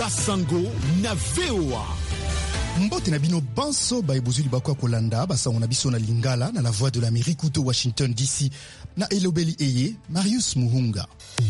Basango na VOA. Mbote na bino banso ba ebozuli bakwa kolanda basango na biso na Lingala na la voix de l'Amérique ou Washington DC na elobeli eye Marius Muhunga.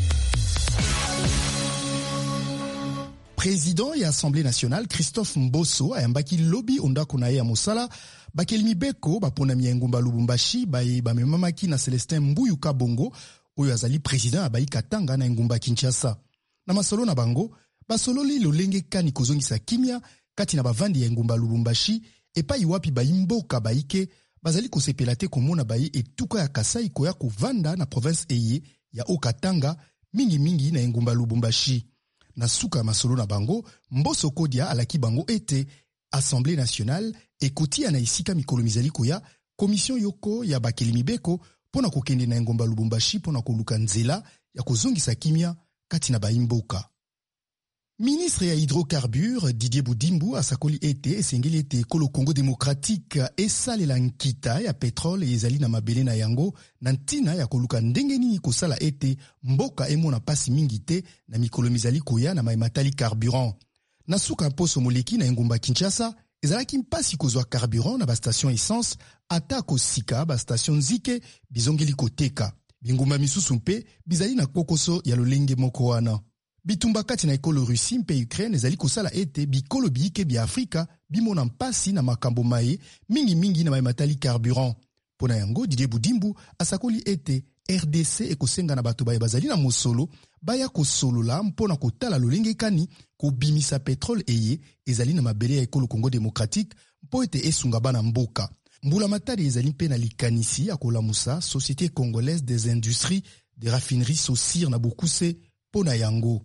Président et Assemblée nationale Christophe Mboso ayambaki lobby ondako na ye ya mosala bakelimi beko bapona miengumba Lubumbashi baye bamemamaki na Celestin Mbuyu Kabongo oyo azali président abayi Katanga na ngumba Kinshasa. Na masolo na bango basololi lolenge kani kozongisa kimia kati na bavandi ya ngumba Lubumbashi epai wapi bayimboka baike bazali kosepela te komona bayi etuka ya Kasai koya kovanda na province eye ya Okatanga mingi na ngumba Lubumbashi. Na suka masolo na bango Mboso Kodia alaki bango ete Assemblée nationale ekotia na isika mikolo mizali koya commission yoko ya bakelimi beko pona kokende na ngomba Lubumbashi pona koluka nzela ya kozongisa kimia kati na bayimboka. Ministre ya hydrocarbures Didier Boudimbu asakoli ete esengeli ete ekolo Congo démocratique esalela nkita ya pétrole ezali na mabele na yango na ntina ya koluka ndenge nini kosala ete mboka emona pasi mingi te na mikolo mizali koya na maimatali carburant. Na suka poso moleki na ngumba Kinshasa ezalaki mpasi kozwa carburant na bastation essence ata kosika bastation nzike bizongeli koteka. Bingumba misusu mpe bizali na kokoso ya lolenge moko wana. Bitumba kati na ekolo Russie mpe Ukraine ezali kosala ete bikolo biike bia Afrika bimona mpasi na makambo maye mingi na maimatali carburant. Pona yango Didier Boudimbu asakoli ete RDC ekosenga na bato baye bazali na mosolo baya kosolola mpona kotala lolenge kani kobimisa petrole eye ezali na mabele ya ekolo Congo démocratique mpo ete esunga bana mboka. Mbula matari ezali mpe na likanisi ya kolamusa Société Congolaise des Industries de Raffinerie Sosir na Bokuse pona yango.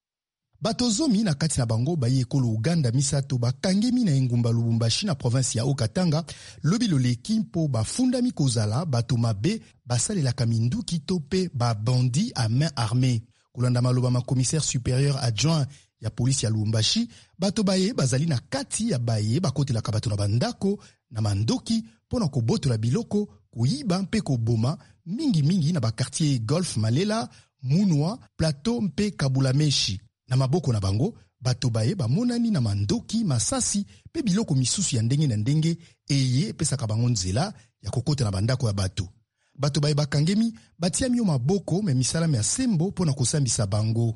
Batozomi na kati na bango bayi ekolo Uganda misato bakangemi na ngumba Lubumbashi na province ya Okatanga lobi loleki mpo bafundami kozala bato mabe basalelaka minduki to pe babandi à main armée. Kolanda maloba ma commissaire supérieur adjoint ya polisi ya Lubumbashi bato baye bazali na kati ya baye bakotelaka bato na bandako na mandoki pona kobotola biloko kuyiba mpe koboma mingi na bakartier Golf Malela, Munwa, Plateau mpe Kabulameshi. Na maboko na bango, bato baye bamonani na mandoki, masasi, pe biloko misusu ya ndenge na ndenge eye pesaka bango nzela ya kokota na bandako ya bato. Bato baye bakangemi, batia mio maboko me misalami ya sembo pona kosambisa bango.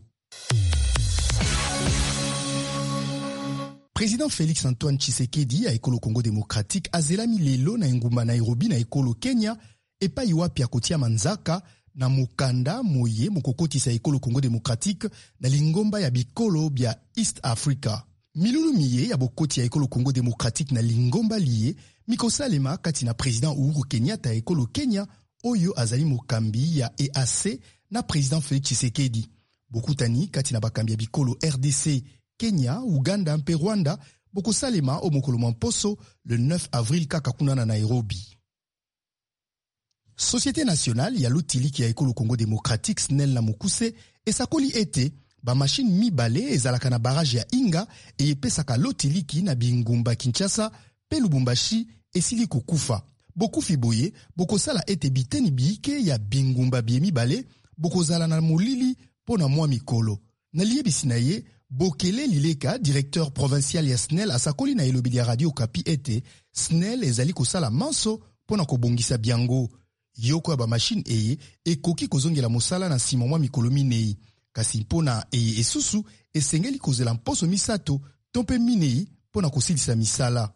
Président Félix Antoine Tshisekedi ya ekolo Congo démocratique azelami lelo na ngumba Nairobi na ekolo Kenya epai wapi ya kotia manzaka na mukanda moye mokokotisa ekolo Congo démocratique na lingomba ya bikolo bya East Africa. Milulu miye ya bokoti ya ekolo Congo démocratique na lingomba liye mikosalema kati na président Uhuru Kenyatta ya ekolo Kenya oyo azali mokambi ya EAC na président Félix Tshisekedi. Bokutani kati na bakambi ya bikolo RDC, Kenya, Uganda mpe Rwanda bokosalema o mokolo mamposo le 9 avril kaka kuna na Nairobi. Société nationale ya lutiliki ya ekolo Congo démocratique SNEL na Mukuse esakoli ete ba machine mibale ezalaka na barrage ya Inga e epesaka lotiliki na bingumba Kinshasa pe Lubumbashi esili kokufa. Bokufi boye bokosala ete biteni biike ya bingumba bie mibale bokozala na molili pona mwa mikolo. Na liebisi na ye Bokele Lileka, directeur provincial ya SNEL asakoli na elobeli ya Radio Okapi ete SNEL ezali kosala manso pona kobongisa biango. Yoko ya ba machine eye ekoki kozongela mosala na sima mwa mikolo minei. Kasi mpona eye esusu esengeli kozela mposo misato tompe minei pona kosilisa misala.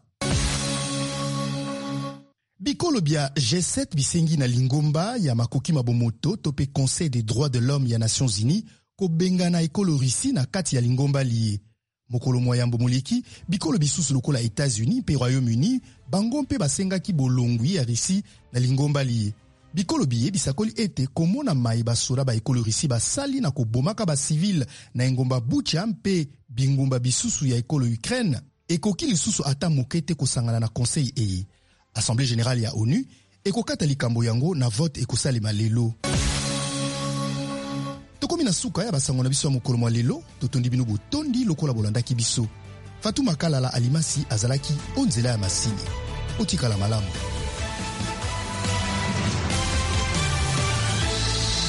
Bikolo bia G7 bisengi na lingomba ya makoki mabomoto tope Conseil des droits de l'homme ya Nations Unies ko bengana ekolo Russie na kati ya lingomba liye. Mokolo moyambo moleki, bikolo bisusu lokola États-Unis pe Royaume-Uni bango mpe basengaki bolongwi ya Russie na lingomba liye. Bikolo biye bisakoli ete komona mai basoda ba ekolo Russie basali na kobomaka ba civil na ngomba Bucha mpe bingumba bisusu ya ekolo Ukraine ekoki lisusu ata mokete kosangana na conseil eye. Assemblée générale ya ONU ekokata likambo yango na vote ekosalema lelo. Tokomi na suka ya basango na biso ya mokolo mwa lelo totondi bino botondi lokola bolandaki biso. Fatuma Kalala Alimasi azalaki onzela ya masini. Otikala malamu.